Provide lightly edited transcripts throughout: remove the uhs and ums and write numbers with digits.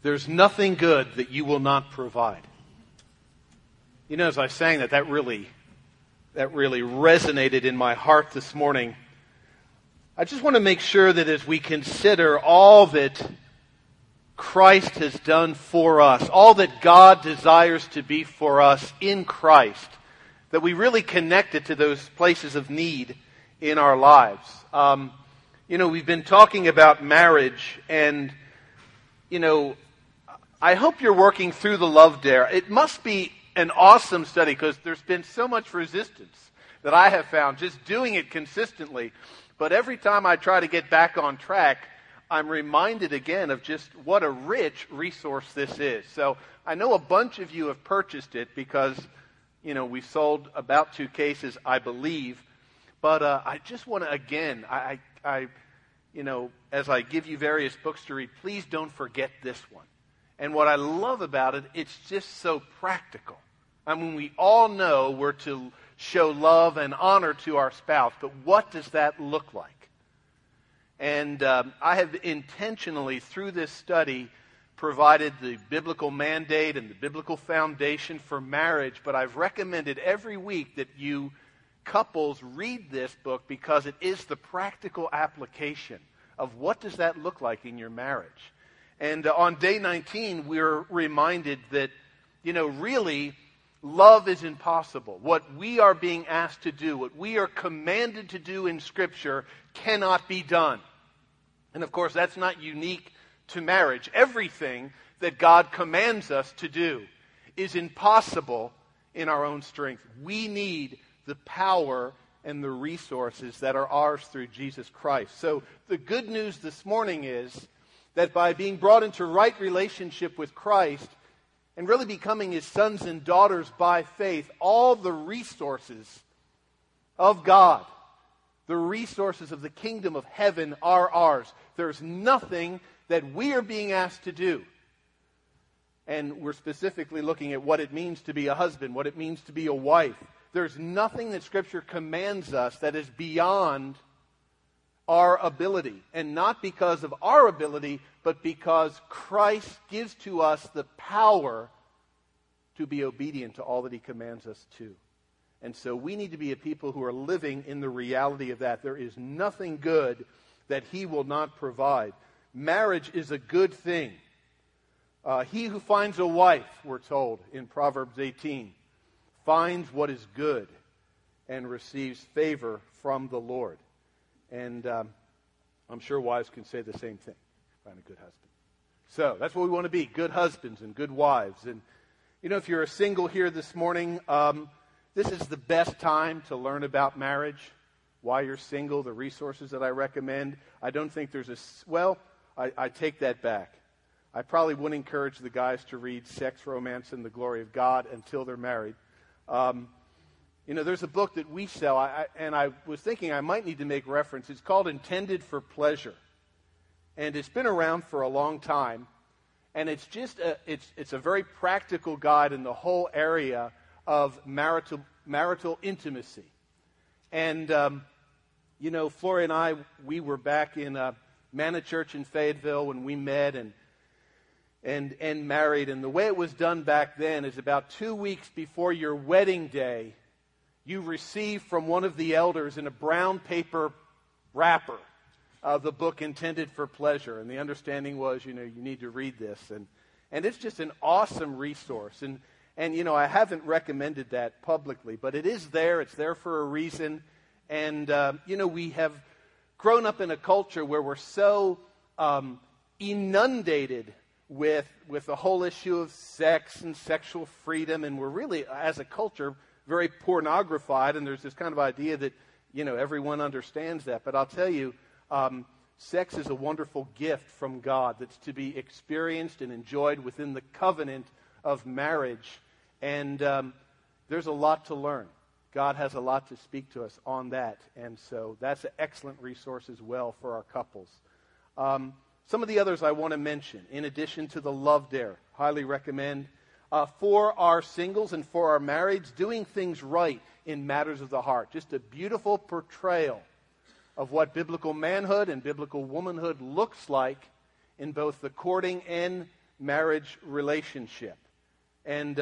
There's nothing good that you will not provide. You know, as I sang that really resonated in my heart this morning. I just want to make sure that as we consider all that Christ has done for us, all that God desires to be for us in Christ, that we really connect it to those places of need in our lives. We've been talking about marriage, and, I hope you're working through the Love Dare. It must be an awesome study because there's been so much resistance that I have found just doing it consistently. But every time I try to get back on track, I'm reminded again of just what a rich resource this is. So I know a bunch of you have purchased it because, we sold about 2 cases, I believe. But I just want to, again, as I give you various books to read, please don't forget this one. And what I love about it, it's just so practical. I mean, we all know we're to show love and honor to our spouse, but what does that look like? And I have intentionally, through this study, provided the biblical mandate and the biblical foundation for marriage, but I've recommended every week that you couples read this book because it is the practical application of what does that look like in your marriage. And on day 19, we're reminded that, really, love is impossible. What we are being asked to do, what we are commanded to do in Scripture cannot be done. And of course, that's not unique to marriage. Everything that God commands us to do is impossible in our own strength. We need the power and the resources that are ours through Jesus Christ. So the good news this morning is that by being brought into right relationship with Christ and really becoming His sons and daughters by faith, all the resources of God, the resources of the kingdom of heaven are ours. There's nothing that we are being asked to do. And we're specifically looking at what it means to be a husband, what it means to be a wife. There's nothing that Scripture commands us that is beyond our ability. And not because of our ability, but because Christ gives to us the power to be obedient to all that He commands us to. And so we need to be a people who are living in the reality of that. There is nothing good that He will not provide. Marriage is a good thing. He who finds a wife, we're told in Proverbs 18, finds what is good and receives favor from the Lord. And I'm sure wives can say the same thing. Find a good husband. So that's what we want to be, good husbands and good wives. And, if you're a single here this morning, this is the best time to learn about marriage, why you're single, the resources that I recommend. I don't think there's I take that back. I probably wouldn't encourage the guys to read Sex, Romance, and the Glory of God until they're married. There's a book that we sell, and I was thinking I might need to make reference. It's called Intended for Pleasure. And it's been around for a long time. And it's just it's a very practical guide in the whole area of marital intimacy. And, Flory and I, we were back in Manna Church in Fayetteville when we met and married. And the way it was done back then is about 2 weeks before your wedding day, you receive from one of the elders in a brown paper wrapper the book Intended for Pleasure. And the understanding was, you need to read this. And it's just an awesome resource. And I haven't recommended that publicly, but it is there. It's there for a reason. And, we have grown up in a culture where we're so inundated with the whole issue of sex and sexual freedom. And we're really, as a culture, very pornographied. And there's this kind of idea that, everyone understands that. But I'll tell you, sex is a wonderful gift from God that's to be experienced and enjoyed within the covenant of marriage. And there's a lot to learn. God has a lot to speak to us on that. And so that's an excellent resource as well for our couples. Some of the others I want to mention, in addition to the Love Dare, highly recommend. For our singles and for our marrieds, Doing Things Right in Matters of the Heart. Just a beautiful portrayal of what biblical manhood and biblical womanhood looks like in both the courting and marriage relationship. And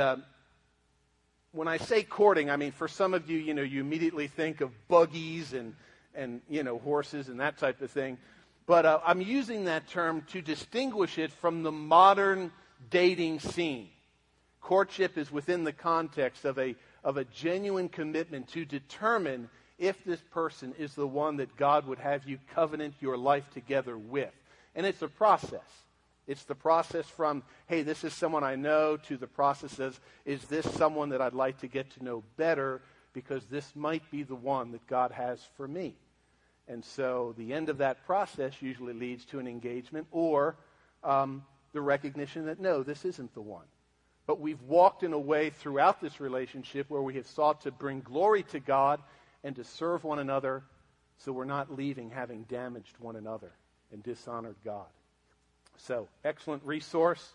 when I say courting, I mean, for some of you, you immediately think of buggies and horses and that type of thing. But I'm using that term to distinguish it from the modern dating scene. Courtship is within the context of a genuine commitment to determine if this person is the one that God would have you covenant your life together with. And it's a process. It's the process from, hey, this is someone I know, to the process of, is this someone that I'd like to get to know better because this might be the one that God has for me. And so the end of that process usually leads to an engagement or the recognition that, no, this isn't the one. But we've walked in a way throughout this relationship where we have sought to bring glory to God and to serve one another so we're not leaving having damaged one another and dishonored God. So, excellent resource.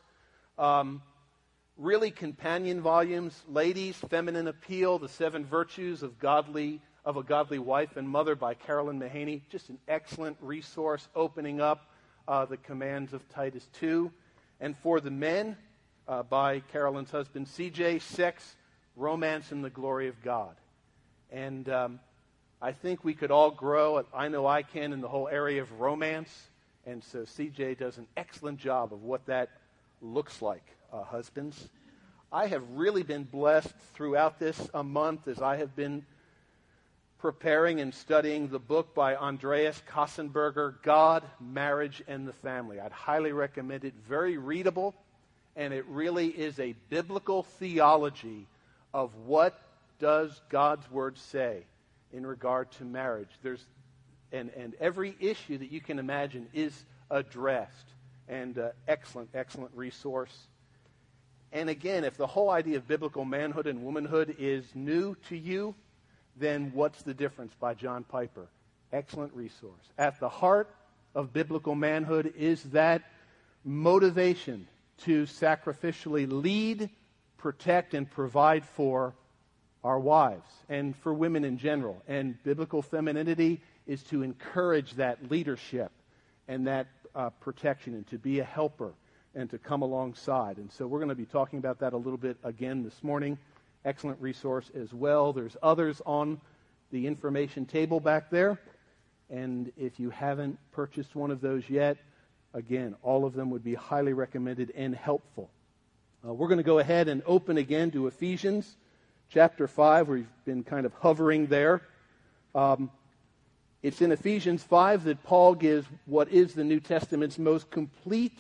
Really companion volumes. Ladies, Feminine Appeal, The 7 Virtues of a Godly Wife and Mother by Carolyn Mahaney. Just an excellent resource opening up the commands of Titus 2. And for the men, by Carolyn's husband, C.J., Sex, Romance, and the Glory of God. And I think we could all grow. I know I can in the whole area of romance. And so C.J. does an excellent job of what that looks like, husbands. I have really been blessed throughout this month as I have been preparing and studying the book by Andreas Kassenberger, God, Marriage, and the Family. I'd highly recommend it. Very readable, and it really is a biblical theology of what does God's Word say in regard to marriage. And every issue that you can imagine is addressed. And excellent resource. And again, if the whole idea of biblical manhood and womanhood is new to you, then What's the Difference by John Piper. Excellent resource. At the heart of biblical manhood is that motivation to sacrificially lead, protect, and provide for our wives and for women in general. And biblical femininity is to encourage that leadership and that protection and to be a helper and to come alongside. And so we're going to be talking about that a little bit again this morning. Excellent resource as well. There's others on the information table back there. And if you haven't purchased one of those yet, again, all of them would be highly recommended and helpful. We're going to go ahead and open again to Ephesians chapter 5. We've been kind of hovering there. It's in Ephesians 5 that Paul gives what is the New Testament's most complete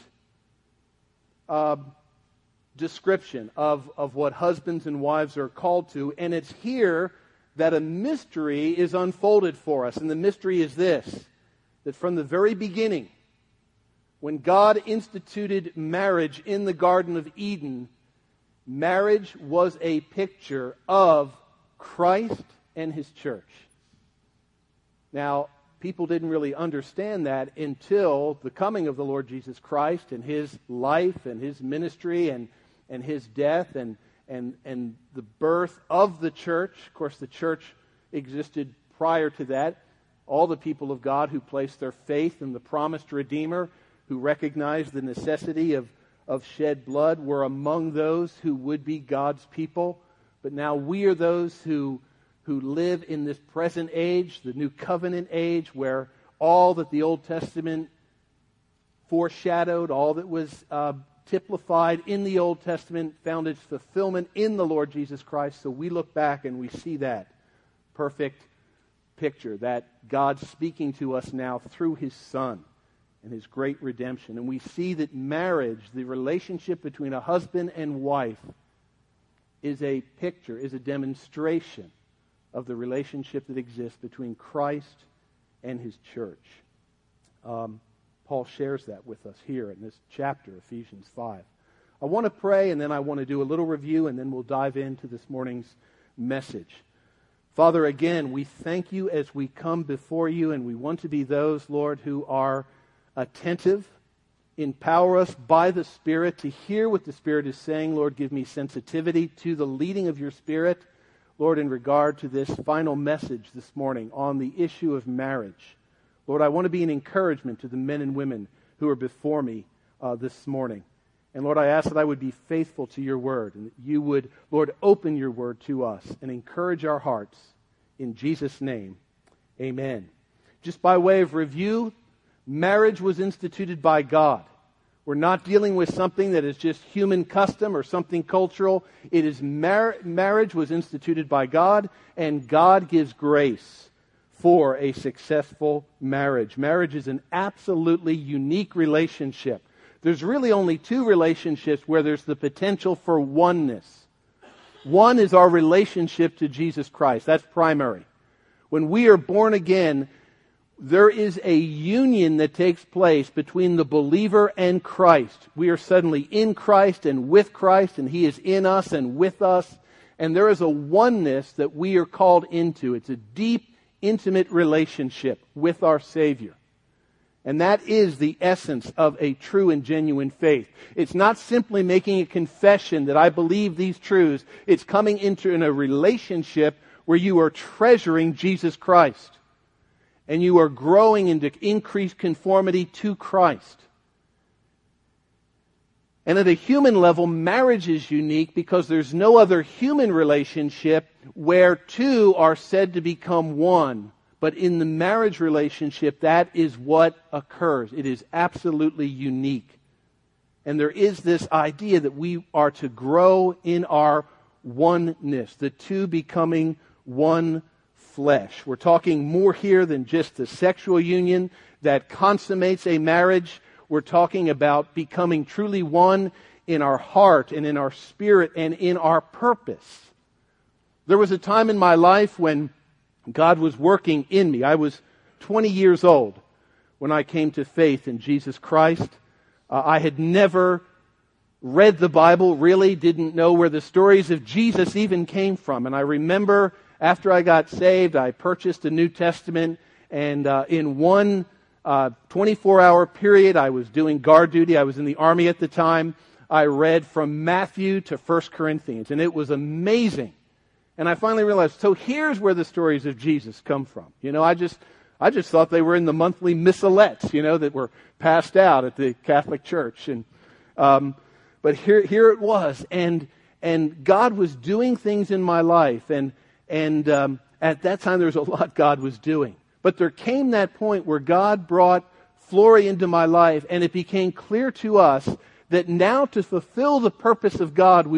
description of what husbands and wives are called to. And it's here that a mystery is unfolded for us. And the mystery is this, that from the very beginning, when God instituted marriage in the Garden of Eden, marriage was a picture of Christ and His church. Now, people didn't really understand that until the coming of the Lord Jesus Christ and His life and His ministry and His death and the birth of the church. Of course, the church existed prior to that. All the people of God who placed their faith in the promised Redeemer, who recognized the necessity of shed blood, were among those who would be God's people. But now we are those who live in this present age, the new covenant age, where all that the Old Testament foreshadowed, all that was typified in the Old Testament, found its fulfillment in the Lord Jesus Christ. So we look back and we see that perfect picture, that God speaking to us now through His Son and His great redemption. And we see that marriage, the relationship between a husband and wife, is a picture, is a demonstration of the relationship that exists between Christ and His church. Paul shares that with us here in this chapter, Ephesians 5. I want to pray, and then I want to do a little review, and then we'll dive into this morning's message. Father, again, we thank You as we come before You, and we want to be those, Lord, who are attentive. Empower us by the Spirit to hear what the Spirit is saying. Lord, give me sensitivity to the leading of Your Spirit, Lord, in regard to this final message this morning on the issue of marriage. Lord, I want to be an encouragement to the men and women who are before me this morning. And Lord, I ask that I would be faithful to your word, and that you would, Lord, open your word to us and encourage our hearts. In Jesus' name, amen. Just by way of review, marriage was instituted by God. We're not dealing with something that is just human custom or something cultural. It is marriage was instituted by God, and God gives grace for a successful marriage. Marriage is an absolutely unique relationship. There's really only two relationships where there's the potential for oneness. One is our relationship to Jesus Christ. That's primary. When we are born again, there is a union that takes place between the believer and Christ. We are suddenly in Christ and with Christ, and He is in us and with us. And there is a oneness that we are called into. It's a deep, intimate relationship with our Savior. And that is the essence of a true and genuine faith. It's not simply making a confession that I believe these truths. It's coming into a relationship where you are treasuring Jesus Christ. And you are growing into increased conformity to Christ. And at a human level, marriage is unique because there's no other human relationship where two are said to become one. But in the marriage relationship, that is what occurs. It is absolutely unique. And there is this idea that we are to grow in our oneness, the two becoming one flesh. We're talking more here than just the sexual union that consummates a marriage. We're talking about becoming truly one in our heart and in our spirit and in our purpose. There was a time in my life when God was working in me. I was 20 years old when I came to faith in Jesus Christ. I had never read the Bible, really didn't know where the stories of Jesus even came from. And I remember after I got saved, I purchased a New Testament, and in one 24-hour period, I was doing guard duty. I was in the Army at the time. I read from Matthew to 1 Corinthians, and it was amazing. And I finally realized, so here's where the stories of Jesus come from. You know, I just thought they were in the monthly missalettes, you know, that were passed out at the Catholic Church. And but here it was, and God was doing things in my life, and at that time there was a lot God was doing. But there came that point where God brought Flory into my life, and it became clear to us that now to fulfill the purpose of God,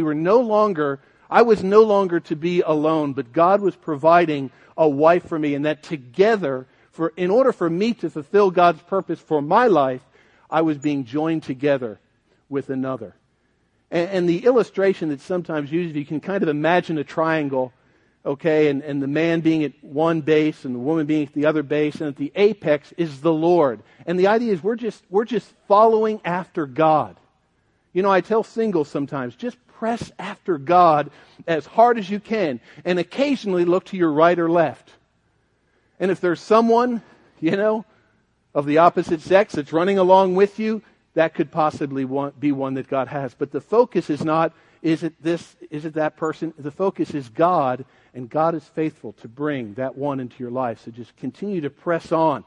I was no longer to be alone, but God was providing a wife for me, and that together, in order for me to fulfill God's purpose for my life, I was being joined together with another. And the illustration that's sometimes used, you can kind of imagine a triangle, okay, and the man being at one base and the woman being at the other base, and at the apex is the Lord. And the idea is we're just following after God. You know, I tell singles sometimes, just press after God as hard as you can, and occasionally look to your right or left. And if there's someone, you know, of the opposite sex that's running along with you, that could possibly be one that God has. But the focus is not, is it this, is it that person? The focus is God, and God is faithful to bring that one into your life. So just continue to press on.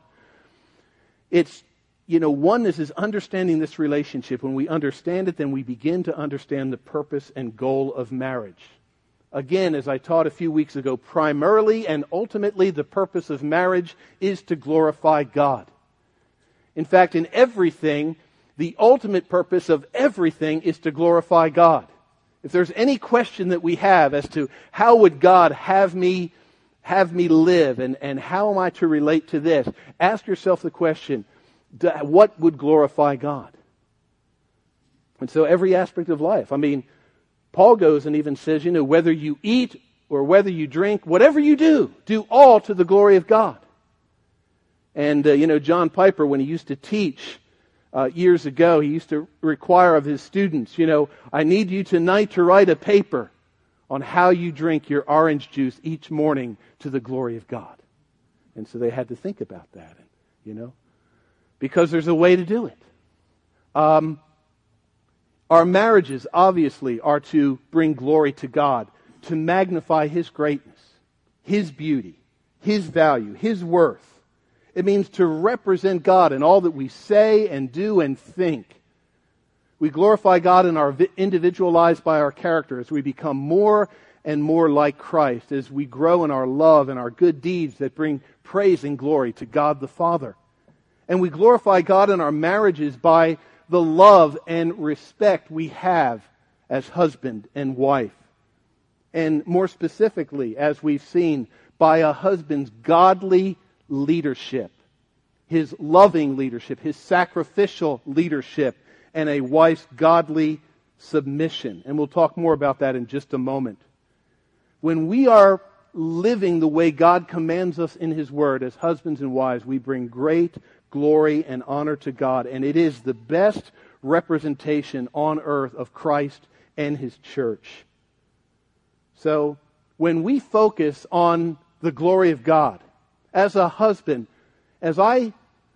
It's, you know, oneness is understanding this relationship. When we understand it, then we begin to understand the purpose and goal of marriage. Again, as I taught a few weeks ago, primarily and ultimately the purpose of marriage is to glorify God. In fact, in everything, the ultimate purpose of everything is to glorify God. If there's any question that we have as to how would God have me live and how am I to relate to this, ask yourself the question, what would glorify God? And so every aspect of life. I mean, Paul goes and even says, you know, whether you eat or whether you drink, whatever you do all to the glory of God. And, you know, John Piper, when he used to teach years ago, he used to require of his students, you know, I need you tonight to write a paper on how you drink your orange juice each morning to the glory of God. And so they had to think about that, you know, because there's a way to do it. Our marriages, obviously, are to bring glory to God, to magnify His greatness, His beauty, His value, His worth. It means to represent God in all that we say and do and think. We glorify God in our individual lives by our character as we become more and more like Christ, as we grow in our love and our good deeds that bring praise and glory to God the Father. And we glorify God in our marriages by the love and respect we have as husband and wife. And more specifically, as we've seen, by a husband's godly leadership, his loving leadership, his sacrificial leadership, and a wife's godly submission. And we'll talk more about that in just a moment. When we are living the way God commands us in His Word as husbands and wives, we bring great glory and honor to God. And it is the best representation on earth of Christ and His church. So, when we focus on the glory of God, as a husband, as I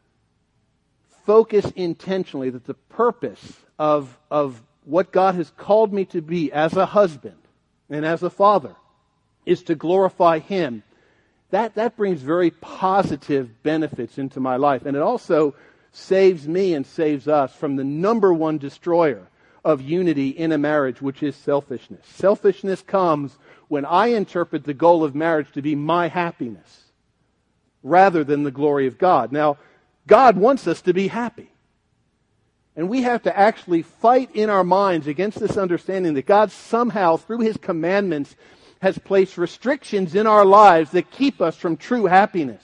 focus intentionally that the purpose of what God has called me to be as a husband and as a father is to glorify Him, that brings very positive benefits into my life. And it also saves me and saves us from the number one destroyer of unity in a marriage, which is selfishness. Selfishness comes when I interpret the goal of marriage to be my happiness rather than the glory of God. Now, God wants us to be happy. And we have to actually fight in our minds against this understanding that God somehow, through His commandments, has placed restrictions in our lives that keep us from true happiness.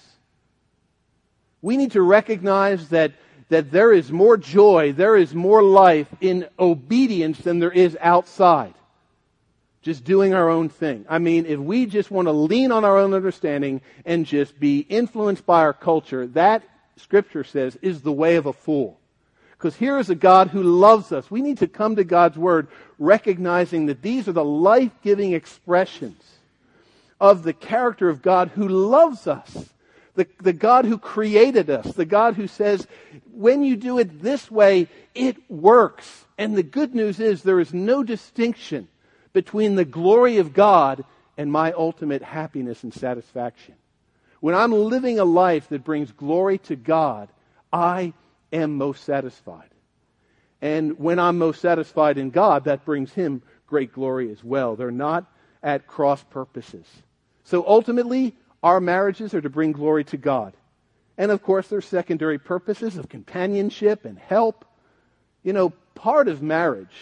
We need to recognize that there is more joy, there is more life in obedience than there is outside. Just doing our own thing. I mean, if we just want to lean on our own understanding and just be influenced by our culture, that, Scripture says, is the way of a fool. Because here is a God who loves us. We need to come to God's Word recognizing that these are the life-giving expressions of the character of God who loves us. The God who created us. The God who says, when you do it this way, it works. And the good news is there is no distinction between the glory of God and my ultimate happiness and satisfaction. When I'm living a life that brings glory to God, I am most satisfied. And when I'm most satisfied in God, that brings Him great glory as well. They're not at cross purposes. So ultimately, our marriages are to bring glory to God. And of course, there's secondary purposes of companionship and help. You know, part of marriage,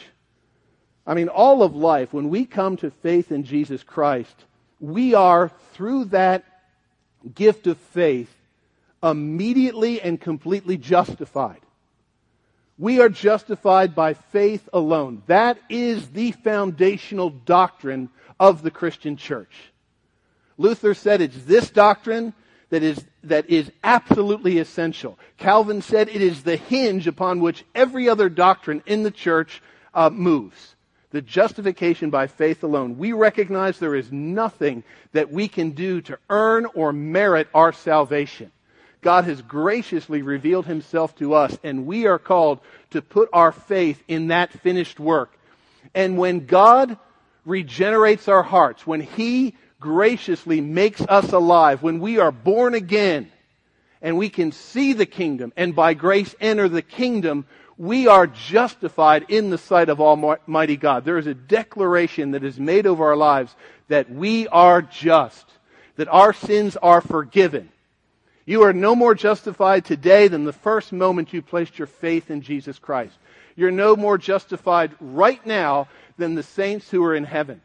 I mean, all of life, when we come to faith in Jesus Christ, we are, through that gift of faith, immediately and completely justified. We are justified by faith alone. That is the foundational doctrine of the Christian church. Luther said it's this doctrine that is absolutely essential. Calvin said it is the hinge upon which every other doctrine in the church moves. The justification by faith alone. We recognize there is nothing that we can do to earn or merit our salvation. God has graciously revealed Himself to us, and we are called to put our faith in that finished work. And when God regenerates our hearts, when He graciously makes us alive, when we are born again, and we can see the kingdom, and by grace enter the kingdom, we are justified in the sight of Almighty God. There is a declaration that is made over our lives that we are just, that our sins are forgiven. You are no more justified today than the first moment you placed your faith in Jesus Christ. You're no more justified right now than the saints who are in heaven.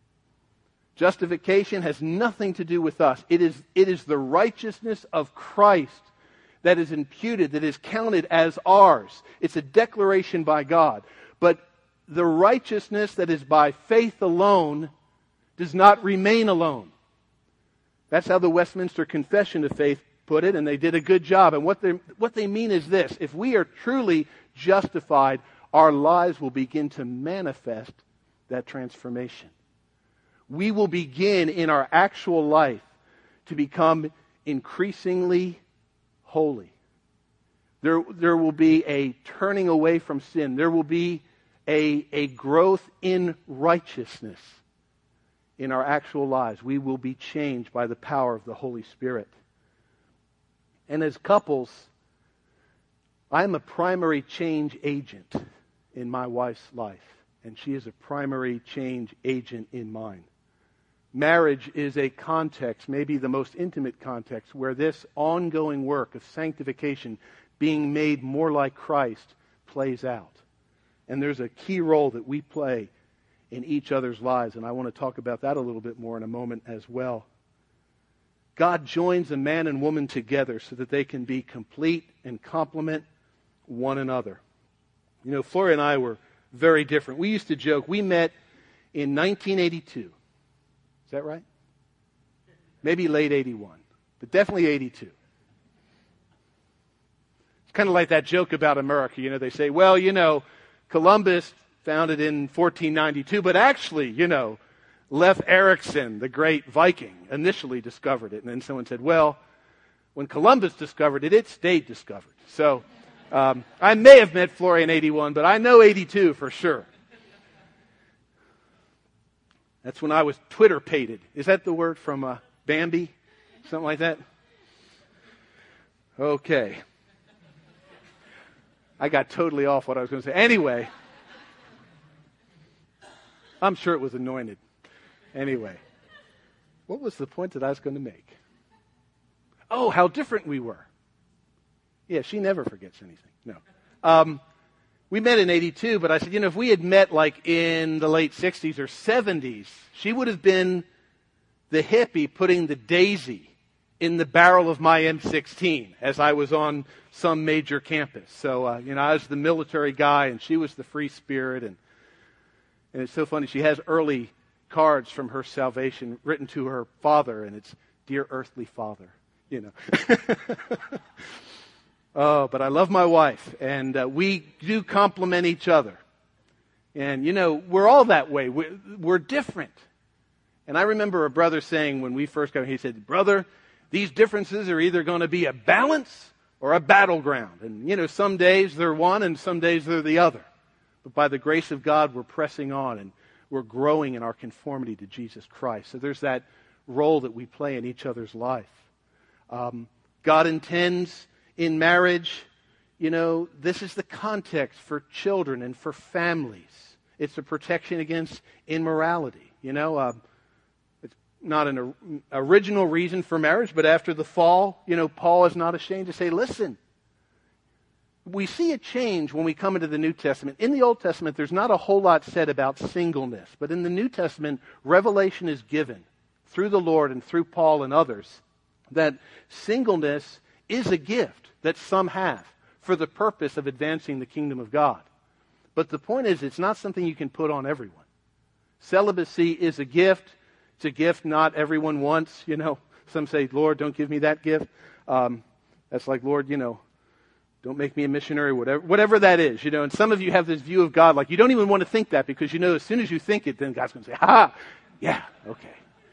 Justification has nothing to do with us. It is the righteousness of Christ that is imputed, that is counted as ours. It's a declaration by God. But the righteousness that is by faith alone does not remain alone. That's how the Westminster Confession of Faith put it, and they did a good job. And what they mean is this: if we are truly justified, our lives will begin to manifest that transformation. We will begin in our actual life to become increasingly holy. There will be a turning away from sin. There will be a growth in righteousness in our actual lives. We will be changed by the power of the Holy Spirit. And as couples, I'm a primary change agent in my wife's life, and she is a primary change agent in mine. Marriage is a context, maybe the most intimate context, where this ongoing work of sanctification, being made more like Christ, plays out. And there's a key role that we play in each other's lives, and I want to talk about that a little bit more in a moment as well. God joins a man and woman together so that they can be complete and complement one another. You know, Floria and I were very different. We used to joke, we met in 1982. Is that right? Maybe late 81, but definitely 82. It's kind of like that joke about America. You know, they say, well, you know, Columbus founded in 1492, but actually, you know, Leif Erikson, the great Viking, initially discovered it. And then someone said, well, when Columbus discovered it, it stayed discovered. So I may have met Floria in 81, but I know 82 for sure. That's when I was Twitter-pated. Is that the word from Bambi? Something like that? Okay. I got totally off what I was going to say. Anyway, I'm sure it was anointed. Anyway, what was the point that I was going to make? Oh, how different we were. Yeah, she never forgets anything. No. We met in 82, but I said, you know, if we had met like in the late 60s or 70s, she would have been the hippie putting the daisy in the barrel of my M16 as I was on some major campus. So, you know, I was the military guy and she was the free spirit. And it's so funny. She has early cards from her salvation written to her father, and it's, "Dear earthly father," you know. Oh, but I love my wife, and we do complement each other. And, you know, we're all that way. We're different. And I remember a brother saying when we first got, he said, "Brother, these differences are either going to be a balance or a battleground. And, you know, some days they're one and some days they're the other. But by the grace of God, we're pressing on and we're growing in our conformity to Jesus Christ." So there's that role that we play in each other's life. God intends in marriage, you know, this is the context for children and for families. It's a protection against immorality. You know, it's not an original reason for marriage, but after the fall, you know, Paul is not ashamed to say, listen, we see a change when we come into the New Testament. In the Old Testament, there's not a whole lot said about singleness, but in the New Testament, revelation is given through the Lord and through Paul and others that singleness is a gift that some have for the purpose of advancing the kingdom of God. But the point is, it's not something you can put on everyone. Celibacy is a gift. It's a gift not everyone wants. You know, some say, "Lord, don't give me that gift." That's like, "Lord, you know, don't make me a missionary," whatever that is. You know, and some of you have this view of God, like you don't even want to think that because you know as soon as you think it, then God's going to say, "Ha, yeah, okay."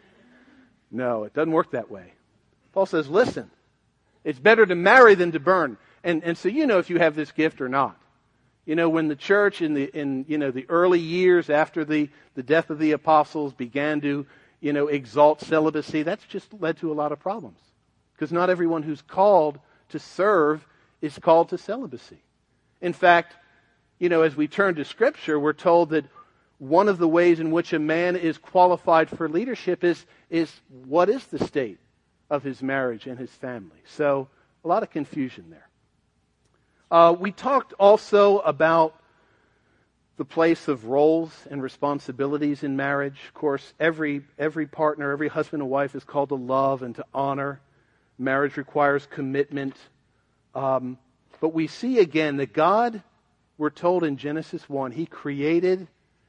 No, it doesn't work that way. Paul says, listen, it's better to marry than to burn. And so you know if you have this gift or not. You know, when the church in the early years after the death of the apostles began to, you know, exalt celibacy, that's just led to a lot of problems. Because not everyone who's called to serve is called to celibacy. In fact, you know, as we turn to Scripture, we're told that one of the ways in which a man is qualified for leadership is what is the state of his marriage and his family. So a lot of confusion there. We talked also about the place of roles and responsibilities in marriage. Of course, every partner, every husband and wife is called to love and to honor. Marriage requires commitment. But we see again that God, we're told in Genesis 1, He created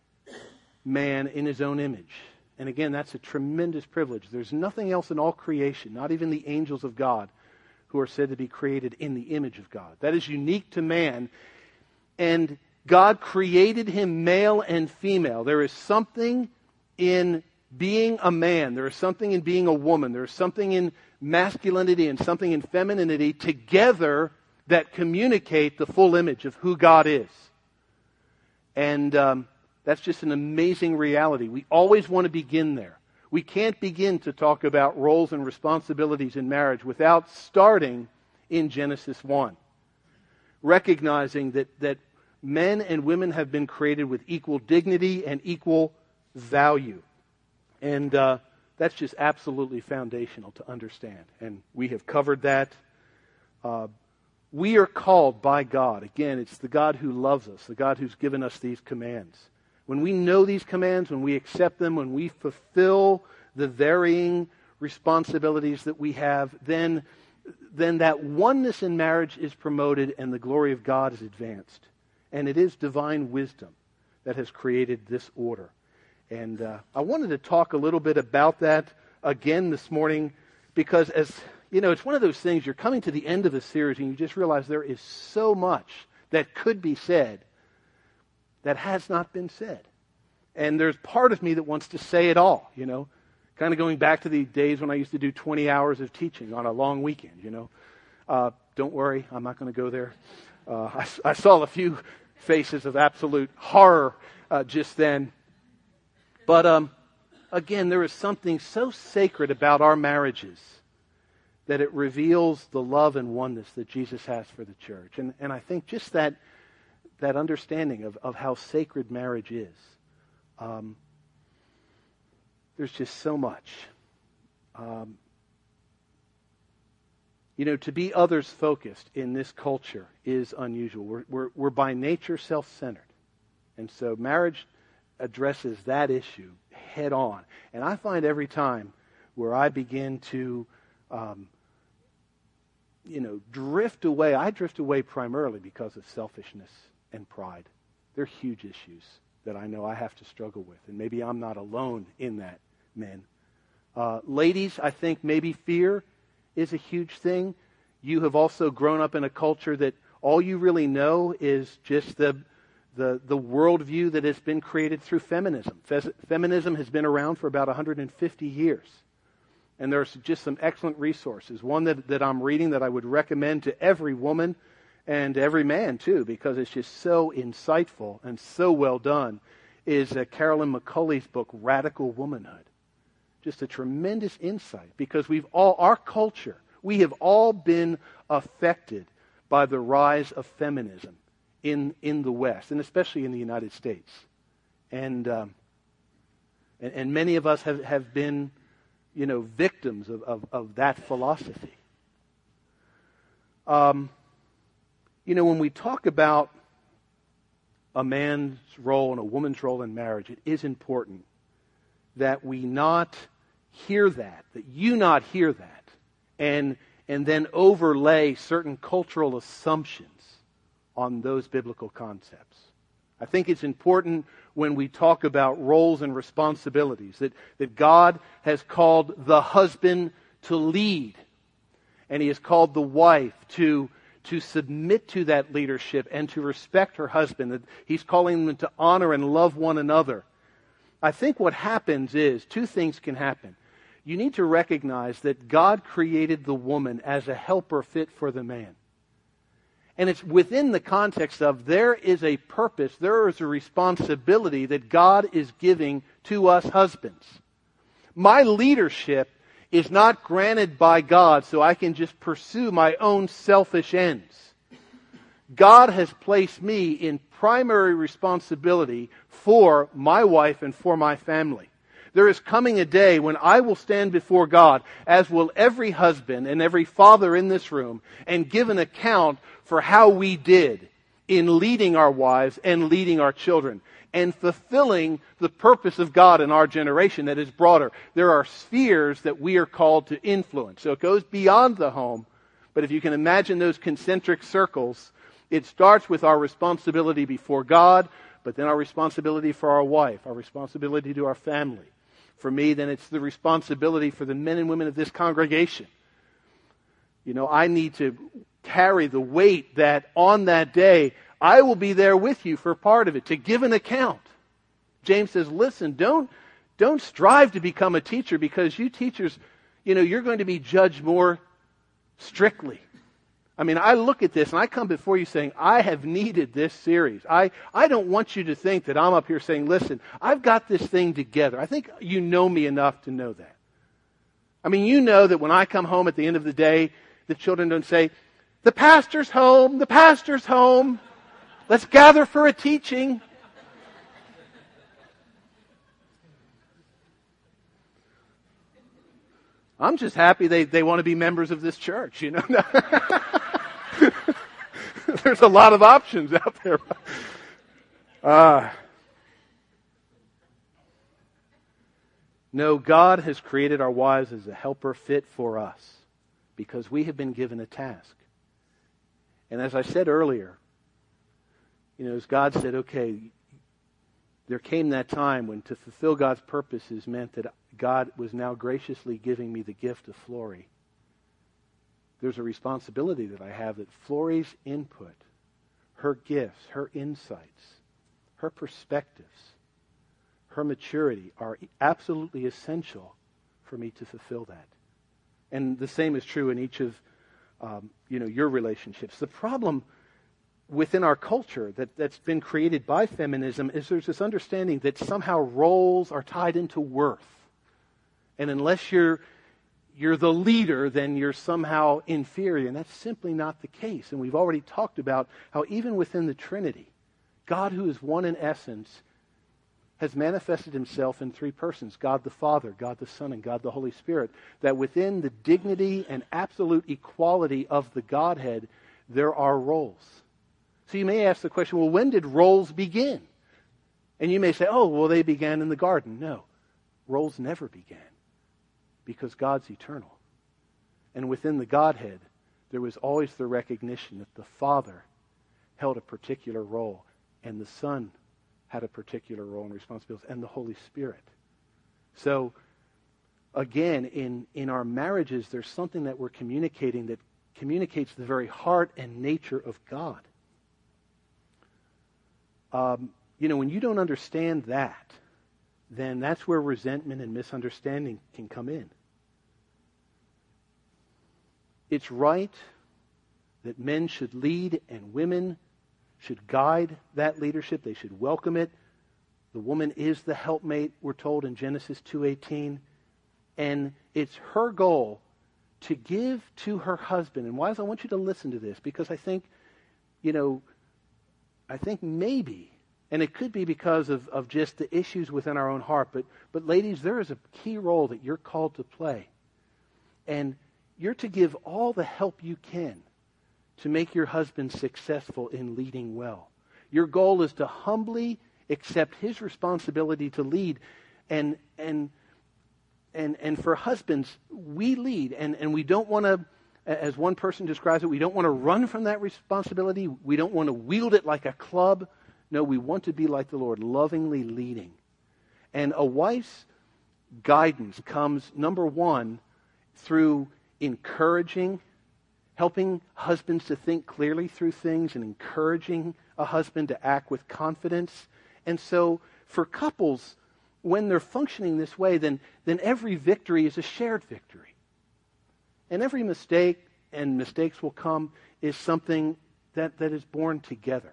man in His own image. And again, that's a tremendous privilege. There's nothing else in all creation, not even the angels of God, who are said to be created in the image of God. That is unique to man. And God created him male and female. There is something in being a man. There is something in being a woman. There is something in masculinity and something in femininity together that communicate the full image of who God is. And that's just an amazing reality. We always want to begin there. We can't begin to talk about roles and responsibilities in marriage without starting in Genesis 1. Recognizing that Men and women have been created with equal dignity and equal value. And that's just absolutely foundational to understand. And we have covered that. We are called by God. Again, it's the God who loves us, the God who's given us these commands. When we know these commands, when we accept them, when we fulfill the varying responsibilities that we have, then that oneness in marriage is promoted and the glory of God is advanced. And it is divine wisdom that has created this order. And I wanted to talk a little bit about that again this morning because, as you know, it's one of those things, you're coming to the end of a series and you just realize there is so much that could be said that has not been said. And there's part of me that wants to say it all, you know, kind of going back to the days when I used to do 20 hours of teaching on a long weekend, you know. Don't worry, I'm not going to go there. I saw a few faces of absolute horror just then. But again, there is something so sacred about our marriages that it reveals the love and oneness that Jesus has for the church. And I think just that understanding of how sacred marriage is, there's just so much. You know, to be others-focused in this culture is unusual. We're by nature self-centered. And so marriage addresses that issue head on. And I find every time where I begin to, drift away, I drift away primarily because of selfishness and pride. They're huge issues that I know I have to struggle with. And maybe I'm not alone in that, men. Ladies, I think maybe fear is a huge thing. You have also grown up in a culture that all you really know is just the worldview that has been created through feminism. Feminism has been around for about 150 years. And there's just some excellent resources. One that I'm reading that I would recommend to every woman and every man too, because it's just so insightful and so well done, is Carolyn McCulley's book, Radical Womanhood. Just a tremendous insight, because our culture, we have all been affected by the rise of feminism in the West, and especially in the United States. And many of us have been, victims of that philosophy. When we talk about a man's role and a woman's role in marriage, it is important that we not hear that you not hear that, and then overlay certain cultural assumptions on those biblical concepts. I think it's important when we talk about roles and responsibilities that God has called the husband to lead, and He has called the wife to submit to that leadership and to respect her husband, that He's calling them to honor and love one another. I think what happens is, two things can happen. You need to recognize that God created the woman as a helper fit for the man. And it's within the context of there is a purpose, there is a responsibility that God is giving to us husbands. My leadership is not granted by God so I can just pursue my own selfish ends. God has placed me in primary responsibility for my wife and for my family. There is coming a day when I will stand before God, as will every husband and every father in this room, and give an account for how we did in leading our wives and leading our children and fulfilling the purpose of God in our generation that is broader. There are spheres that we are called to influence. So it goes beyond the home. But if you can imagine those concentric circles, it starts with our responsibility before God, but then our responsibility for our wife, our responsibility to our family. For me, then it's the responsibility for the men and women of this congregation. I need to carry the weight that on that day, I will be there with you for part of it, to give an account. James says, listen, don't strive to become a teacher, because you teachers, you're going to be judged more strictly. I mean, I look at this and I come before you saying, I have needed this series. I don't want you to think that I'm up here saying, listen, I've got this thing together. I think you know me enough to know that. I mean, you know that when I come home at the end of the day, the children don't say, the pastor's home, the pastor's home. Let's gather for a teaching. I'm just happy they want to be members of this church, you know. There's a lot of options out there. No, God has created our wives as a helper fit for us because we have been given a task. And as I said earlier, you know, as God said, okay, there came that time when to fulfill God's purposes meant that God was now graciously giving me the gift of Flory. There's a responsibility that I have that Flory's input, her gifts, her insights, her perspectives, her maturity are absolutely essential for me to fulfill that. And the same is true in each of your relationships. The problem within our culture that's been created by feminism is there's this understanding that somehow roles are tied into worth. And unless you're the leader, then you're somehow inferior. And that's simply not the case. And we've already talked about how even within the Trinity, God, who is one in essence, has manifested himself in three persons, God the Father, God the Son, and God the Holy Spirit, that within the dignity and absolute equality of the Godhead, there are roles. So you may ask the question, well, when did roles begin? And you may say, oh, well, they began in the garden. No, roles never began because God's eternal. And within the Godhead, there was always the recognition that the Father held a particular role and the Son had a particular role and responsibility, and the Holy Spirit. So, again, in our marriages, there's something that we're communicating that communicates the very heart and nature of God. When you don't understand that, then that's where resentment and misunderstanding can come in. It's right that men should lead and women should guide that leadership. They should welcome it. The woman is the helpmate, we're told in Genesis 2:18. And it's her goal to give to her husband. And wives, I want you to listen to this because I think maybe, and it could be because of just the issues within our own heart, but ladies, there is a key role that you're called to play. And you're to give all the help you can to make your husband successful in leading well. Your goal is to humbly accept his responsibility to lead. And for husbands, we lead. And we don't want to, as one person describes it, we don't want to run from that responsibility. We don't want to wield it like a club. No, we want to be like the Lord, lovingly leading. And a wife's guidance comes, number one, through encouraging, helping husbands to think clearly through things and encouraging a husband to act with confidence. And so for couples, when they're functioning this way, then every victory is a shared victory. And every mistake, and mistakes will come, is something that is born together.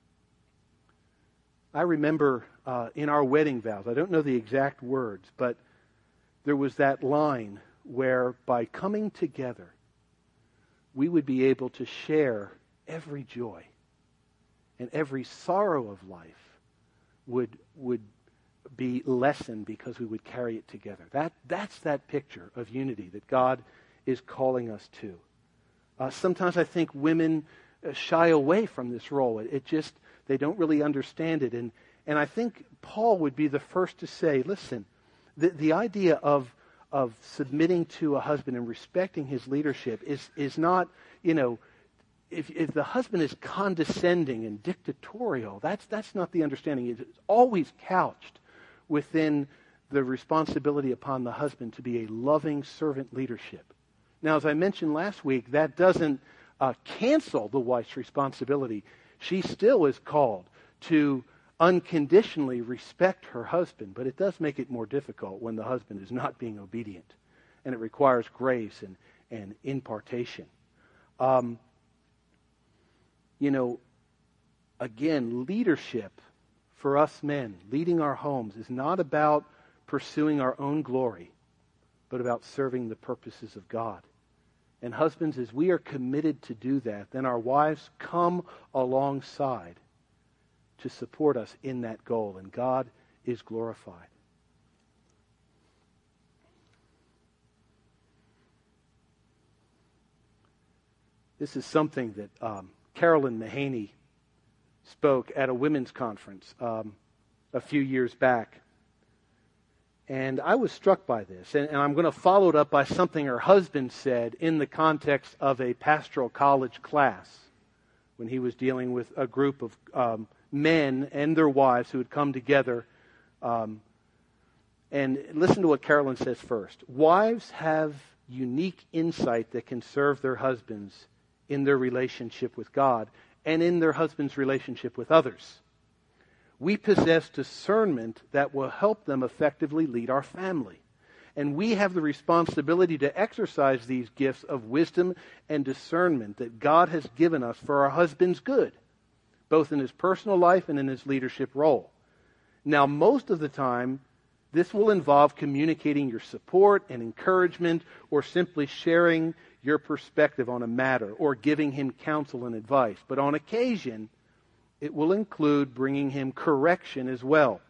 I remember in our wedding vows, I don't know the exact words, but there was that line where by coming together, we would be able to share every joy, and every sorrow of life would be lessened because we would carry it together. That's that picture of unity that God is calling us to. Sometimes I think women shy away from this role. They don't really understand it. And I think Paul would be the first to say, listen, the idea of submitting to a husband and respecting his leadership is not, if the husband is condescending and dictatorial, that's not the understanding. It's always couched within the responsibility upon the husband to be a loving servant leadership. Now, as I mentioned last week, that doesn't cancel the wife's responsibility. She still is called to unconditionally respect her husband, but it does make it more difficult when the husband is not being obedient, and it requires grace and impartation. Again, leadership for us men, leading our homes, is not about pursuing our own glory, but about serving the purposes of God. And husbands, as we are committed to do that, then our wives come alongside to support us in that goal, and God is glorified. This is something that Carolyn Mahaney spoke at a women's conference a few years back. And I was struck by this. And I'm going to follow it up by something her husband said in the context of a pastoral college class when he was dealing with a group of men and their wives who had come together. And listen to what Carolyn says first. Wives have unique insight that can serve their husbands in their relationship with God and in their husband's relationship with others. We possess discernment that will help them effectively lead our family. And we have the responsibility to exercise these gifts of wisdom and discernment that God has given us for our husband's good, both in his personal life and in his leadership role. Now, most of the time, this will involve communicating your support and encouragement, or simply sharing your perspective on a matter, or giving him counsel and advice. But on occasion, it will include bringing him correction as well.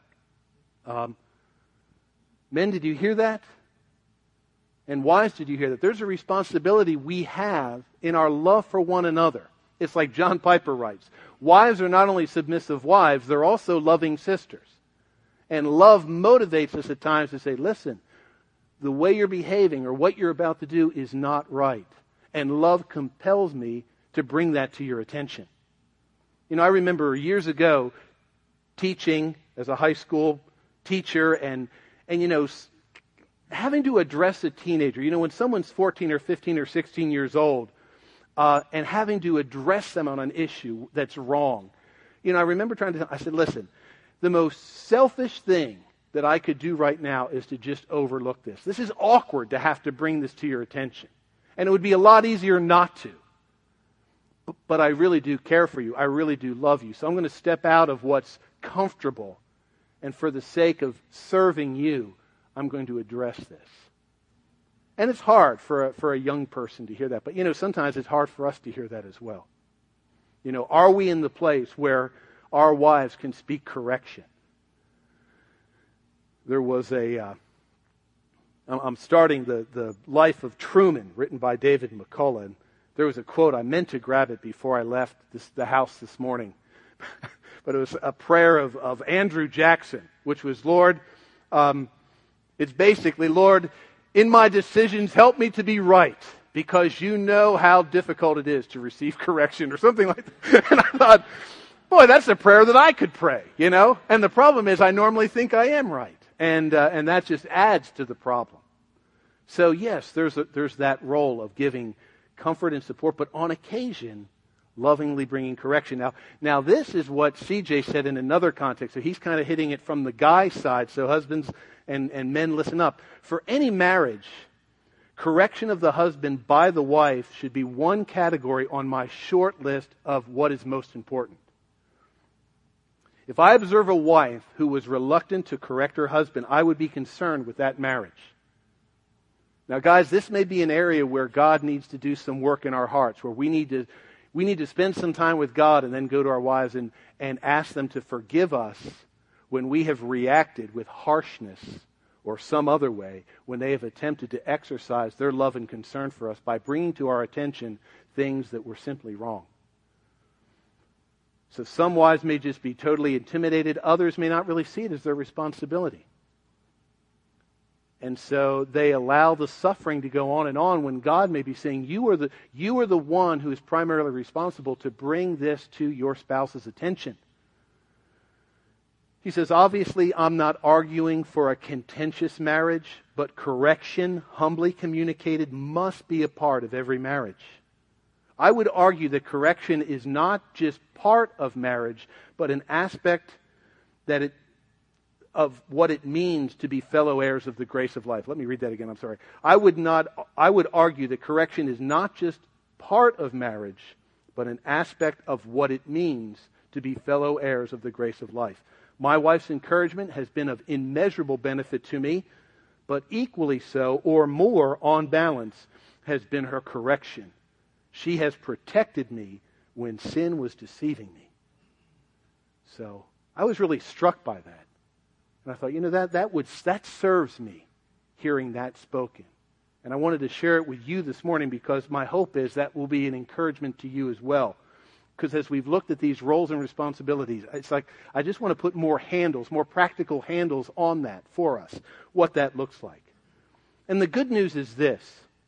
Men, did you hear that? And wives, did you hear that? There's a responsibility we have in our love for one another. It's like John Piper writes, wives are not only submissive wives, they're also loving sisters. And love motivates us at times to say, listen, the way you're behaving or what you're about to do is not right. And love compels me to bring that to your attention. You know, I remember years ago teaching as a high school teacher and you know, having to address a teenager. You know, when someone's 14 or 15 or 16 years old and having to address them on an issue that's wrong. You know, I remember I said, listen, the most selfish thing that I could do right now is to just overlook this. This is awkward to have to bring this to your attention. And it would be a lot easier not to. But I really do care for you. I really do love you. So I'm going to step out of what's comfortable. And for the sake of serving you, I'm going to address this. And it's hard for a young person to hear that. But, you know, sometimes it's hard for us to hear that as well. You know, are we in the place where our wives can speak correction? There was I'm starting the Life of Truman, written by David McCullough. And there was a quote, I meant to grab it before I left the house this morning. But it was a prayer of Andrew Jackson, which was, Lord, it's basically, Lord, in my decisions, help me to be right, because you know how difficult it is to receive correction, or something like that. And I thought, boy, that's a prayer that I could pray, you know? And the problem is I normally think I am right. And that just adds to the problem. So yes, there's that role of giving comfort and support, but on occasion, lovingly bringing correction. Now this is what CJ said in another context. So he's kind of hitting it from the guy's side. So husbands and men, listen up. For any marriage, correction of the husband by the wife should be one category on my short list of what is most important. If I observe a wife who was reluctant to correct her husband, I would be concerned with that marriage. Now, guys, this may be an area where God needs to do some work in our hearts, where we need to spend some time with God and then go to our wives and ask them to forgive us when we have reacted with harshness or some other way, when they have attempted to exercise their love and concern for us by bringing to our attention things that were simply wrong. So some wives may just be totally intimidated. Others may not really see it as their responsibility. And so they allow the suffering to go on when God may be saying, you are the one who is primarily responsible to bring this to your spouse's attention. He says, obviously, I'm not arguing for a contentious marriage, but correction, humbly communicated, must be a part of every marriage. I would argue that correction is not just part of marriage, but an aspect of what it means to be fellow heirs of the grace of life. Let me read that again, I'm sorry. I would argue that correction is not just part of marriage, but an aspect of what it means to be fellow heirs of the grace of life. My wife's encouragement has been of immeasurable benefit to me, but equally so, or more on balance, has been her correction. She has protected me when sin was deceiving me. So I was really struck by that. And I thought, that serves me, hearing that spoken. And I wanted to share it with you this morning because my hope is that will be an encouragement to you as well. Because as we've looked at these roles and responsibilities, it's like I just want to put more practical handles on that for us, what that looks like. And the good news is this.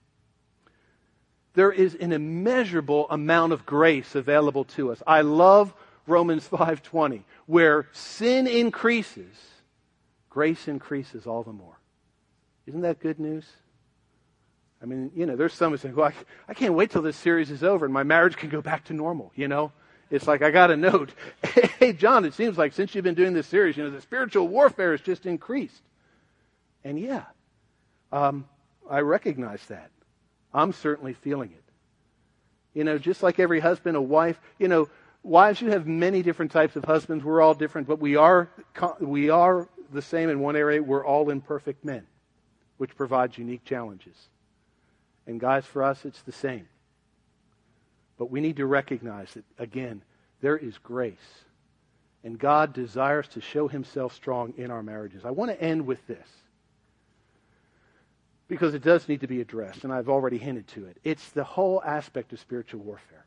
There is an immeasurable amount of grace available to us. I love Romans 5:20, where sin increases, grace increases all the more. Isn't that good news? I mean, there's some who say, well, I can't wait till this series is over and my marriage can go back to normal, It's like I got a note. Hey, John, it seems like since you've been doing this series, the spiritual warfare has just increased. And yeah, I recognize that. I'm certainly feeling it. Just like every husband, a wife, wives, you have many different types of husbands. We're all different, but we are the same in one area. We're all imperfect men, which provides unique challenges. And guys, for us, it's the same. But we need to recognize that, again, there is grace. And God desires to show himself strong in our marriages. I want to end with this, because it does need to be addressed, and I've already hinted to it. It's the whole aspect of spiritual warfare.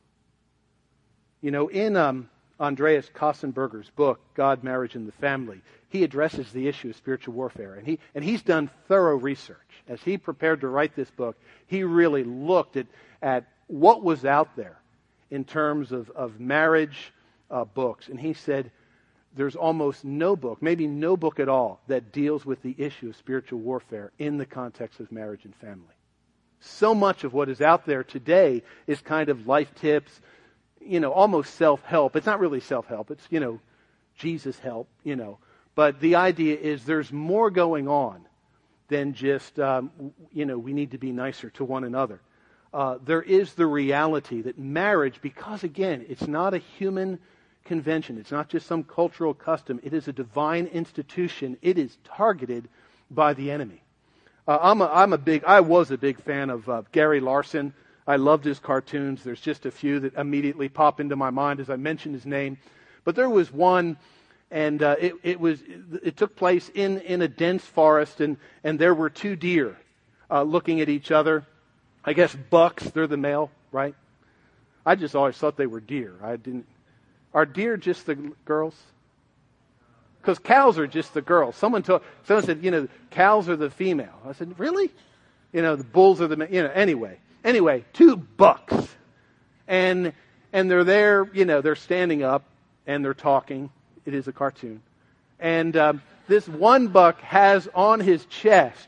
In Andreas Kassenberger's book, God, Marriage, and the Family, he addresses the issue of spiritual warfare. And he's done thorough research. As he prepared to write this book, he really looked at what was out there in terms of marriage books. And he said there's almost no book, maybe no book at all, that deals with the issue of spiritual warfare in the context of marriage and family. So much of what is out there today is kind of life tips, almost self-help. It's not really self-help. It's, Jesus help, But the idea is there's more going on than just, we need to be nicer to one another. There is the reality that marriage, because again, it's not a human convention. It's not just some cultural custom. It is a divine institution. It is targeted by the enemy. I was a big fan of Gary Larson. I loved his cartoons. There's just a few that immediately pop into my mind as I mention his name. But there was one, and it took place in a dense forest, and there were two deer looking at each other. I guess bucks, they're the male, right? I just always thought they were deer. Are deer just the girls? Because cows are just the girls. Someone said, cows are the female. I said, really? The bulls are the male. Anyway, two bucks. And they're there, they're standing up and they're talking. It is a cartoon. And this one buck has on his chest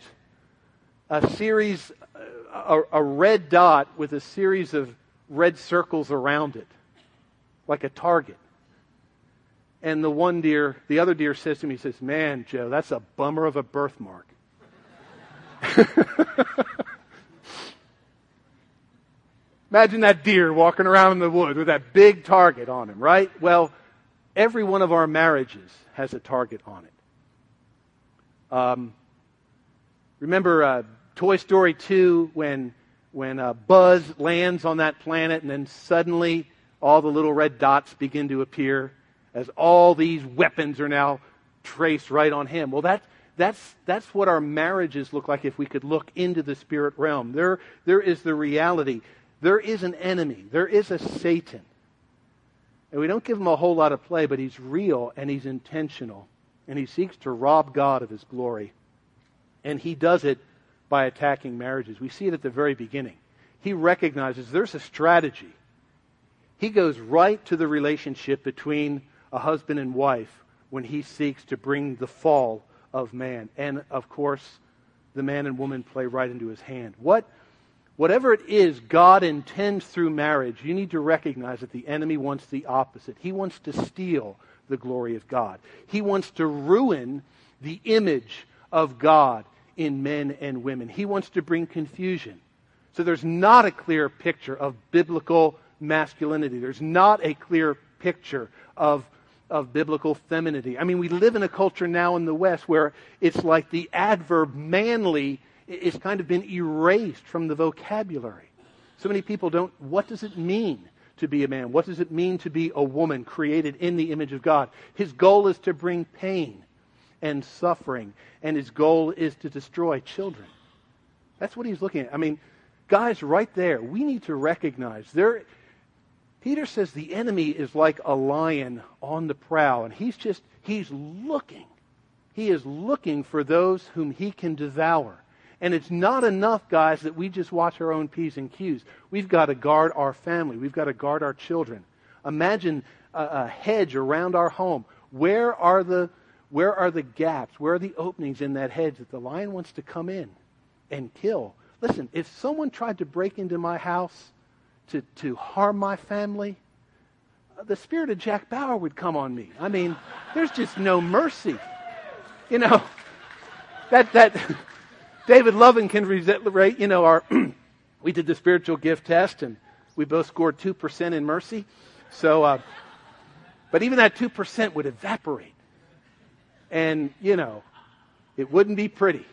a red dot with a series of red circles around it, like a target. And the other deer says to me, he says, man, Joe, that's a bummer of a birthmark. Imagine that deer walking around in the woods with that big target on him, right? Well, every one of our marriages has a target on it. Remember Toy Story 2 when Buzz lands on that planet and then suddenly all the little red dots begin to appear as all these weapons are now traced right on him. Well, that's what our marriages look like if we could look into the spirit realm. There is the reality. There is an enemy. There is a Satan. And we don't give him a whole lot of play, but he's real and he's intentional. And he seeks to rob God of his glory. And he does it by attacking marriages. We see it at the very beginning. He recognizes there's a strategy. He goes right to the relationship between a husband and wife when he seeks to bring the fall of man. And, of course, the man and woman play right into his hand. Whatever it is God intends through marriage, you need to recognize that the enemy wants the opposite. He wants to steal the glory of God. He wants to ruin the image of God in men and women. He wants to bring confusion. So there's not a clear picture of biblical masculinity. There's not a clear picture of biblical femininity. I mean, we live in a culture now in the West where it's like the adverb manly is kind of been erased from the vocabulary. So many people what does it mean to be a man? What does it mean to be a woman created in the image of God? His goal is to bring pain and suffering, and his goal is to destroy children. That's what he's looking at. I mean, guys, right there, we need to recognize Peter says the enemy is like a lion on the prowl, and he's looking. He is looking for those whom he can devour. And it's not enough, guys, that we just watch our own P's and Q's. We've got to guard our family. We've got to guard our children. Imagine a hedge around our home. Where are the gaps? Where are the openings in that hedge that the lion wants to come in and kill? Listen, if someone tried to break into my house to harm my family, the spirit of Jack Bauer would come on me. I mean, there's just no mercy. You know, that David Lovin can relate, you know, we did the spiritual gift test and we both scored 2% in mercy. So, but even that 2% would evaporate. And, you know, it wouldn't be pretty.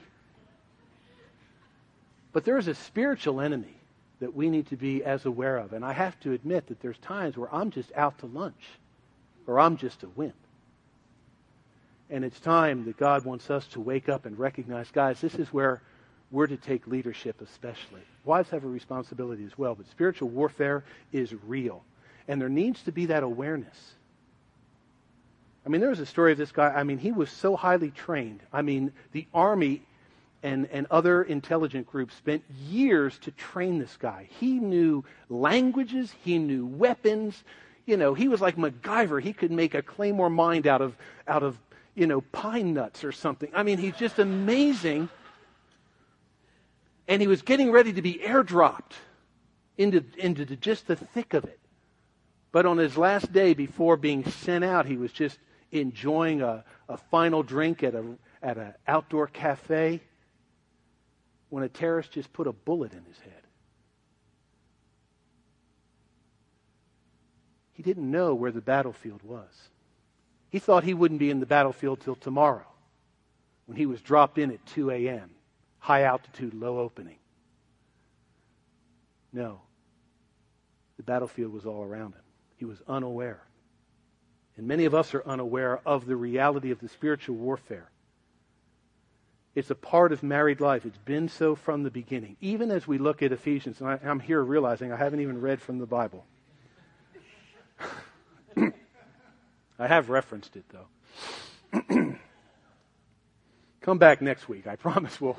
But there is a spiritual enemy that we need to be as aware of. And I have to admit that there's times where I'm just out to lunch or I'm just a wimp. And it's time that God wants us to wake up and recognize, guys, this is where we're to take leadership especially. Wives have a responsibility as well, but spiritual warfare is real. And there needs to be that awareness. I mean, there was a story of this guy. I mean, he was so highly trained. I mean, the Army and other intelligence groups spent years to train this guy. He knew languages. He knew weapons. You know, he was like MacGyver. He could make a Claymore mine out of you know, pine nuts or something. I mean, he's just amazing. And he was getting ready to be airdropped into just the thick of it. But on his last day before being sent out, he was just enjoying a final drink at an outdoor cafe when a terrorist just put a bullet in his head. He didn't know where the battlefield was. He thought he wouldn't be in the battlefield till tomorrow when he was dropped in at 2 a.m., high altitude, low opening. No, the battlefield was all around him. He was unaware. And many of us are unaware of the reality of the spiritual warfare. It's a part of married life. It's been so from the beginning. Even as we look at Ephesians, and I'm here realizing I haven't even read from the Bible. I have referenced it, though. Come back next week. I promise we'll...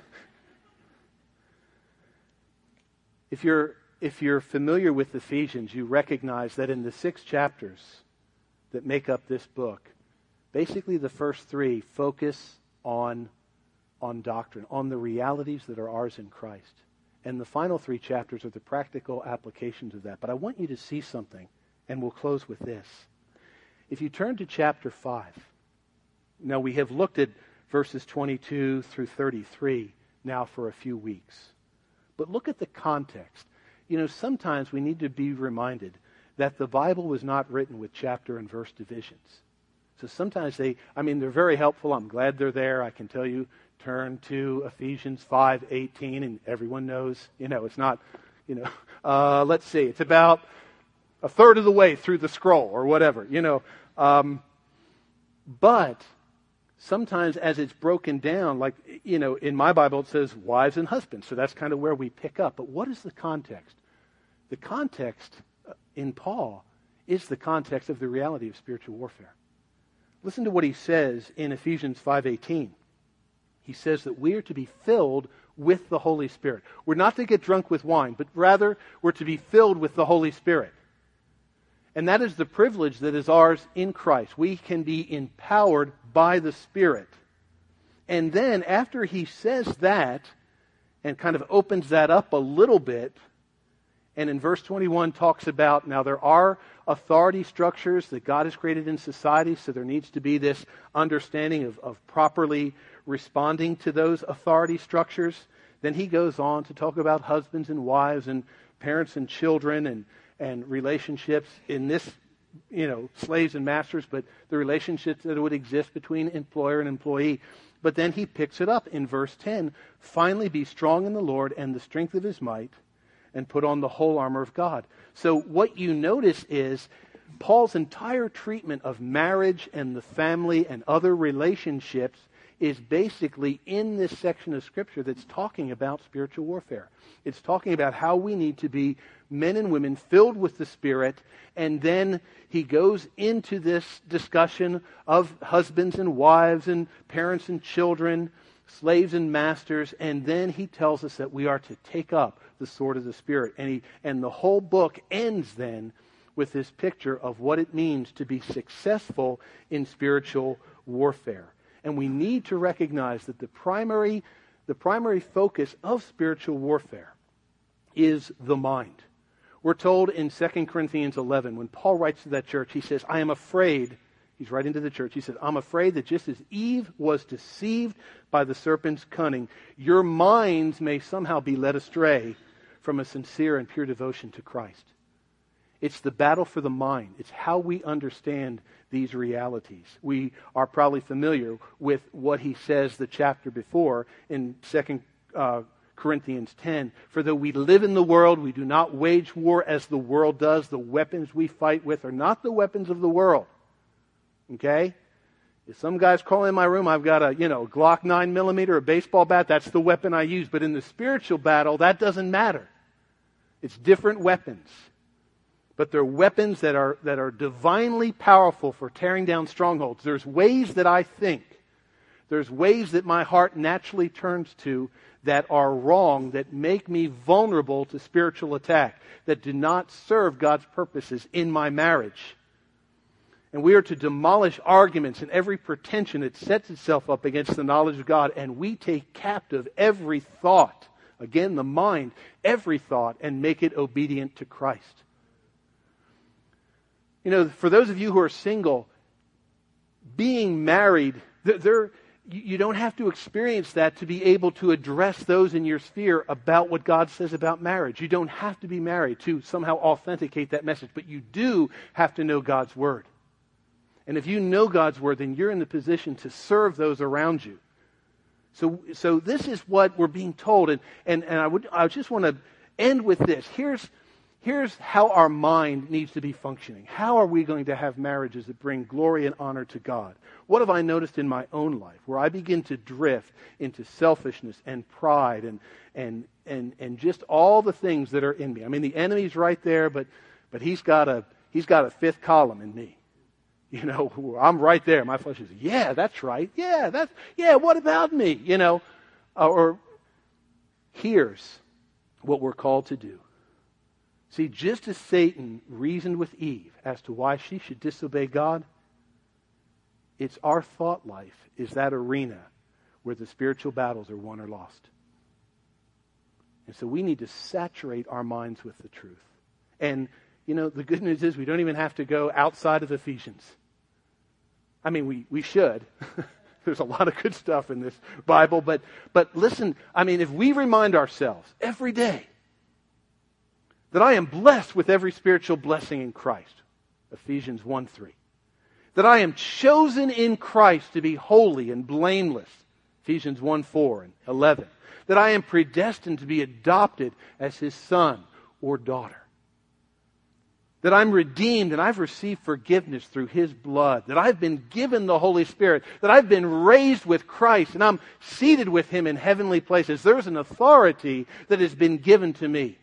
If you're familiar with Ephesians, you recognize that in the 6 chapters that make up this book, basically the first 3 focus on doctrine, on the realities that are ours in Christ. And the final 3 chapters are the practical applications of that. But I want you to see something, and we'll close with this. If you turn to chapter 5, now we have looked at verses 22 through 33 now for a few weeks. But look at the context. You know, sometimes we need to be reminded that the Bible was not written with chapter and verse divisions. So sometimes they're very helpful. I'm glad they're there. I can tell you, turn to Ephesians 5:18, and everyone knows, you know, it's not, you know, let's see, it's about a third of the way through the scroll or whatever, you know. But sometimes as it's broken down, like, you know, in my Bible it says wives and husbands. So that's kind of where we pick up. But what is the context? The context in Paul is the context of the reality of spiritual warfare. Listen to what he says in Ephesians 5:18. He says that we are to be filled with the Holy Spirit. We're not to get drunk with wine, but rather we're to be filled with the Holy Spirit. And that is the privilege that is ours in Christ. We can be empowered by the Spirit. And then after he says that, and kind of opens that up a little bit, and in verse 21 talks about, now there are authority structures that God has created in society, so there needs to be this understanding of properly responding to those authority structures. Then he goes on to talk about husbands and wives and parents and children and relationships in this, you know, slaves and masters, but the relationships that would exist between employer and employee. But then he picks it up in verse 10. Finally, be strong in the Lord and the strength of his might. and put on the whole armor of God. So what you notice is Paul's entire treatment of marriage and the family and other relationships is basically in this section of Scripture that's talking about spiritual warfare. It's talking about how we need to be men and women filled with the Spirit, and then he goes into this discussion of husbands and wives and parents and children, slaves and masters, and then he tells us that we are to take up the sword of the Spirit. And the whole book ends then with this picture of what it means to be successful in spiritual warfare. And we need to recognize that the primary focus of spiritual warfare is the mind. We're told in 2 Corinthians 11, when Paul writes to that church, he says, I am afraid, he's writing to the church, he said, I'm afraid that just as Eve was deceived by the serpent's cunning, your minds may somehow be led astray from a sincere and pure devotion to Christ. It's the battle for the mind. It's how we understand these realities. We are probably familiar with what he says the chapter before in 2 Corinthians 10. For though we live in the world, we do not wage war as the world does. The weapons we fight with are not the weapons of the world. Okay? If some guy's calling in my room, I've got a Glock 9mm, a baseball bat, that's the weapon I use. But in the spiritual battle, that doesn't matter. It's different weapons. But they're weapons that are divinely powerful for tearing down strongholds. There's ways that I think. There's ways that my heart naturally turns to that are wrong, that make me vulnerable to spiritual attack, that do not serve God's purposes in my marriage. And we are to demolish arguments and every pretension that sets itself up against the knowledge of God. And we take captive every thought, again the mind, every thought, and make it obedient to Christ. For those of you who are single, being married, you don't have to experience that to be able to address those in your sphere about what God says about marriage. You don't have to be married to somehow authenticate that message, but you do have to know God's Word. And if you know God's Word, then you're in the position to serve those around you. So this is what we're being told, and I just want to end with this. Here's how our mind needs to be functioning. How are we going to have marriages that bring glory and honor to God? What have I noticed in my own life where I begin to drift into selfishness and pride and just all the things that are in me? I mean, the enemy's right there, but he's got a fifth column in me. I'm right there. My flesh is, yeah, that's right. Yeah, what about me? Or here's what we're called to do. See, just as Satan reasoned with Eve as to why she should disobey God, it's our thought life is that arena where the spiritual battles are won or lost. And so we need to saturate our minds with the truth. And, the good news is we don't even have to go outside of Ephesians. I mean, we should. There's a lot of good stuff in this Bible. But listen, if we remind ourselves every day that I am blessed with every spiritual blessing in Christ, Ephesians 1:3. That I am chosen in Christ to be holy and blameless, Ephesians 1:4 and 11. That I am predestined to be adopted as His son or daughter. That I'm redeemed and I've received forgiveness through His blood. That I've been given the Holy Spirit. That I've been raised with Christ and I'm seated with Him in heavenly places. There's an authority that has been given to me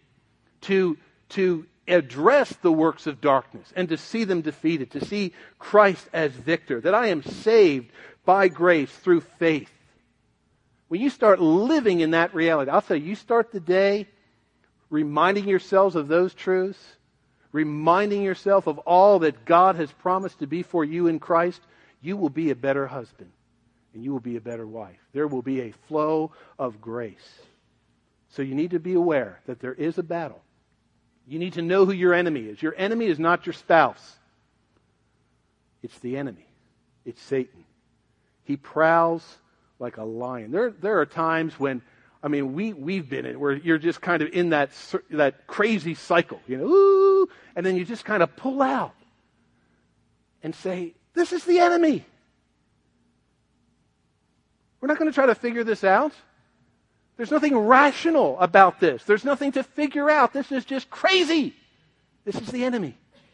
to address the works of darkness and to see them defeated, to see Christ as victor, that I am saved by grace through faith. When you start living in that reality, I'll tell you start the day reminding yourselves of those truths, reminding yourself of all that God has promised to be for you in Christ, you will be a better husband and you will be a better wife. There will be a flow of grace. So you need to be aware that there is a battle. You need to know who your enemy is. Your enemy is not your spouse. It's the enemy. It's Satan. He prowls like a lion. There are times when, we've been in where you're just kind of in that crazy cycle, ooh, and then you just kind of pull out and say, this is the enemy. We're not going to try to figure this out. There's nothing rational about this. There's nothing to figure out. This is just crazy. This is the enemy.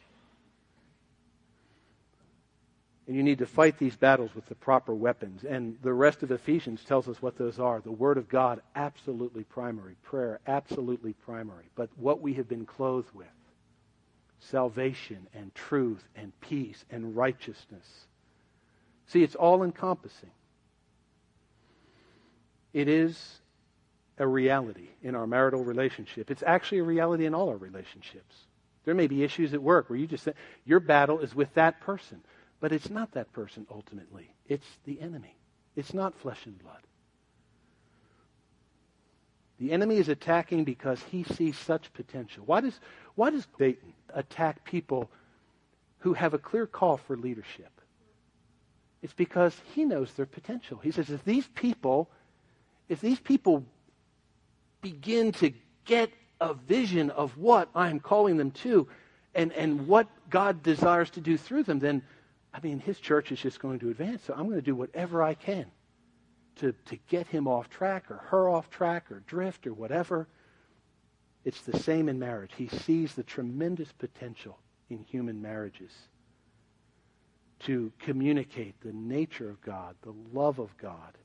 And you need to fight these battles with the proper weapons. And the rest of Ephesians tells us what those are. The Word of God, absolutely primary. Prayer, absolutely primary. But what we have been clothed with, salvation and truth and peace and righteousness. See, it's all encompassing. It is a reality in our marital relationship. It's actually a reality in all our relationships. There may be issues at work where you just say, your battle is with that person. But it's not that person ultimately. It's the enemy. It's not flesh and blood. The enemy is attacking because he sees such potential. Why does Satan attack people who have a clear call for leadership? It's because he knows their potential. He says, if these people begin to get a vision of what I'm calling them to and what God desires to do through them, then his church is just going to advance. So I'm going to do whatever I can to get him off track or her off track or drift or whatever. It's the same in marriage. He sees the tremendous potential in human marriages to communicate the nature of God, the love of God.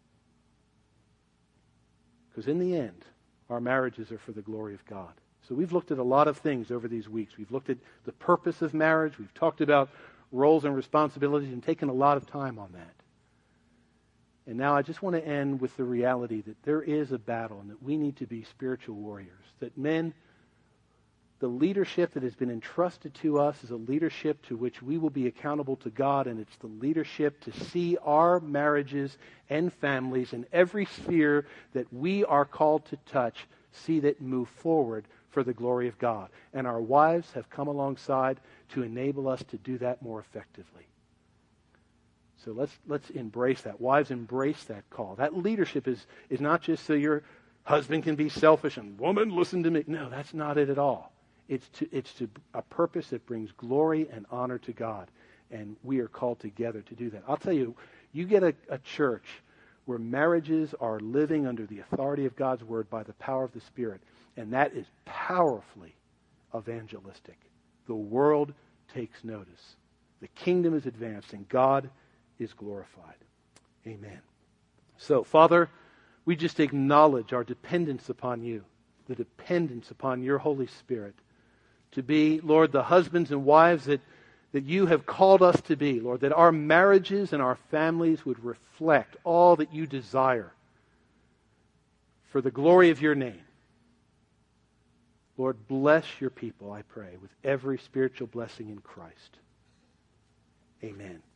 Because in the end, our marriages are for the glory of God. So we've looked at a lot of things over these weeks. We've looked at the purpose of marriage. We've talked about roles and responsibilities and taken a lot of time on that. And now I just want to end with the reality that there is a battle and that we need to be spiritual warriors. That men, the leadership that has been entrusted to us is a leadership to which we will be accountable to God, and it's the leadership to see our marriages and families in every sphere that we are called to touch, see that move forward for the glory of God. And our wives have come alongside to enable us to do that more effectively. So let's embrace that. Wives, embrace that call. That leadership is not just so your husband can be selfish and, woman, listen to me. No, that's not it at all. It's to a purpose that brings glory and honor to God. And we are called together to do that. I'll tell you, you get a church where marriages are living under the authority of God's Word by the power of the Spirit. And that is powerfully evangelistic. The world takes notice. The kingdom is advanced and God is glorified. Amen. So, Father, we just acknowledge our dependence upon you, the dependence upon your Holy Spirit to be, Lord, the husbands and wives that you have called us to be, Lord, that our marriages and our families would reflect all that you desire for the glory of your name. Lord, bless your people, I pray, with every spiritual blessing in Christ. Amen.